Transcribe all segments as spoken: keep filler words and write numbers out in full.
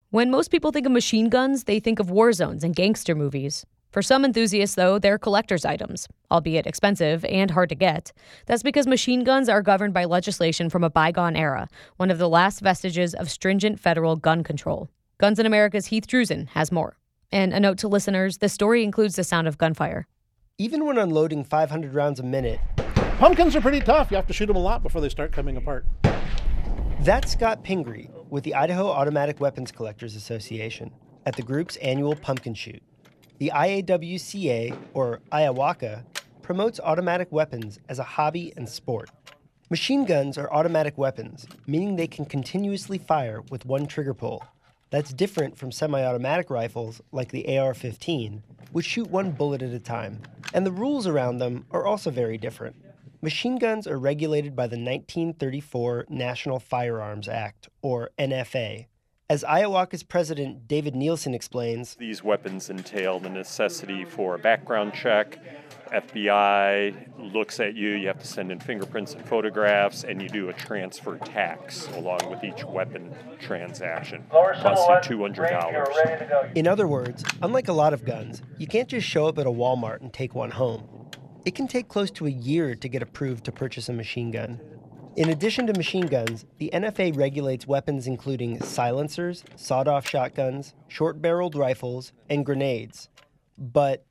When most people think of machine guns, they think of war zones and gangster movies. For some enthusiasts, though, they're collector's items, albeit expensive and hard to get. That's because machine guns are governed by legislation from a bygone era, one of the last vestiges of stringent federal gun control. Guns in America's Heath Drusen has more. And a note to listeners, this story includes the sound of gunfire. Even when unloading five hundred rounds a minute, pumpkins are pretty tough. You have to shoot them a lot before they start coming apart. That's Scott Pingree with the Idaho Automatic Weapons Collectors Association at the group's annual pumpkin shoot. The I A W C A, or I A W A C A, promotes automatic weapons as a hobby and sport. Machine guns are automatic weapons, meaning they can continuously fire with one trigger pull. That's different from semi-automatic rifles like the A R fifteen, which shoot one bullet at a time. And the rules around them are also very different. Machine guns are regulated by the nineteen thirty-four National Firearms Act, or N F A. As I A W A C A's president David Nielsen explains, these weapons entail the necessity for a background check. F B I looks at you, you have to send in fingerprints and photographs, and you do a transfer tax along with each weapon transaction. Costs you two hundred dollars. In other words, unlike a lot of guns, you can't just show up at a Walmart and take one home. It can take close to a year to get approved to purchase a machine gun. In addition to machine guns, the N F A regulates weapons including silencers, sawed-off shotguns, short-barreled rifles, and grenades. But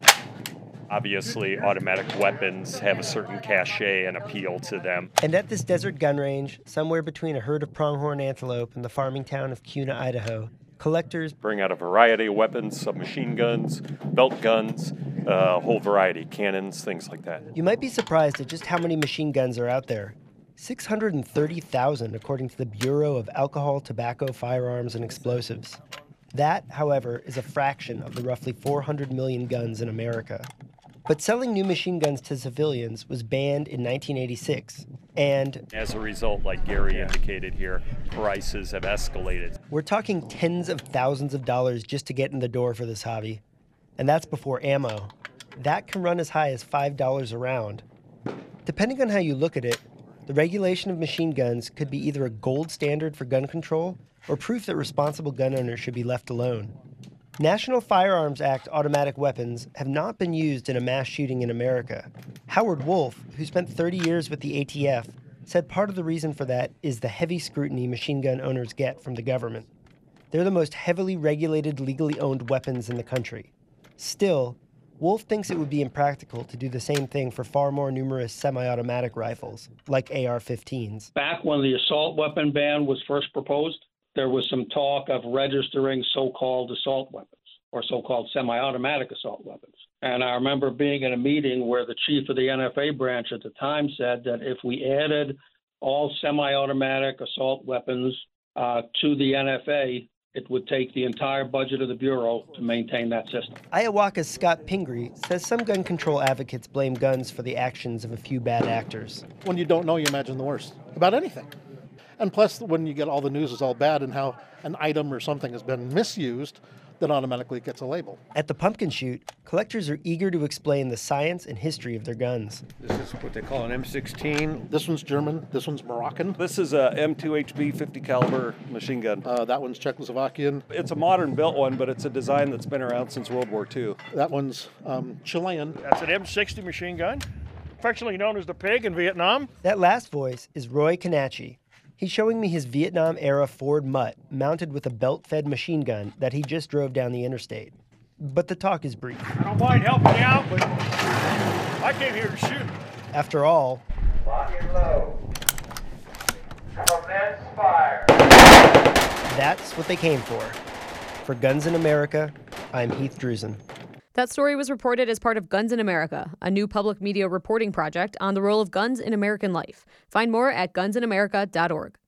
obviously, automatic weapons have a certain cachet and appeal to them. And at this desert gun range, somewhere between a herd of pronghorn antelope and the farming town of Kuna, Idaho, collectors bring out a variety of weapons, submachine guns, belt guns, uh, a whole variety, cannons, things like that. You might be surprised at just how many machine guns are out there. six hundred thirty thousand, according to the Bureau of Alcohol, Tobacco, Firearms, and Explosives. That, however, is a fraction of the roughly four hundred million guns in America. But selling new machine guns to civilians was banned in nineteen eighty-six, and as a result, like Gary indicated here, prices have escalated. We're talking tens of thousands of dollars just to get in the door for this hobby. And that's before ammo. That can run as high as five dollars a round. Depending on how you look at it, the regulation of machine guns could be either a gold standard for gun control or proof that responsible gun owners should be left alone. National Firearms Act automatic weapons have not been used in a mass shooting in America. Howard Wolf, who spent thirty years with the A T F, said part of the reason for that is the heavy scrutiny machine gun owners get from the government. They're the most heavily regulated, legally owned weapons in the country. Still, Wolf thinks it would be impractical to do the same thing for far more numerous semi-automatic rifles, like A R fifteens. Back when the assault weapon ban was first proposed, there was some talk of registering so-called assault weapons, or so-called semi-automatic assault weapons. And I remember being in a meeting where the chief of the N F A branch at the time said that if we added all semi-automatic assault weapons uh, to the N F A, it would take the entire budget of the Bureau to maintain that system. I A W A C A's Scott Pingree says some gun control advocates blame guns for the actions of a few bad actors. When you don't know, you imagine the worst about anything. And plus, when you get all the news is all bad and how an item or something has been misused, then automatically it gets a label. At the pumpkin shoot, collectors are eager to explain the science and history of their guns. This is what they call an M sixteen. This one's German. This one's Moroccan. This is a M two H B fifty caliber machine gun. Uh, that one's Czechoslovakian. It's a modern built one, but it's a design that's been around since World War Two. That one's um, Chilean. That's an M sixty machine gun, affectionately known as the Pig in Vietnam. That last voice is Roy Kanachi. He's showing me his Vietnam-era Ford Mutt mounted with a belt-fed machine gun that he just drove down the interstate. But the talk is brief. I don't mind helping you out, but I came here to shoot. After all, lock and load. Commence fire. That's what they came for. For Guns in America, I'm Heath Drusen. That story was reported as part of Guns in America, a new public media reporting project on the role of guns in American life. Find more at guns in america dot org.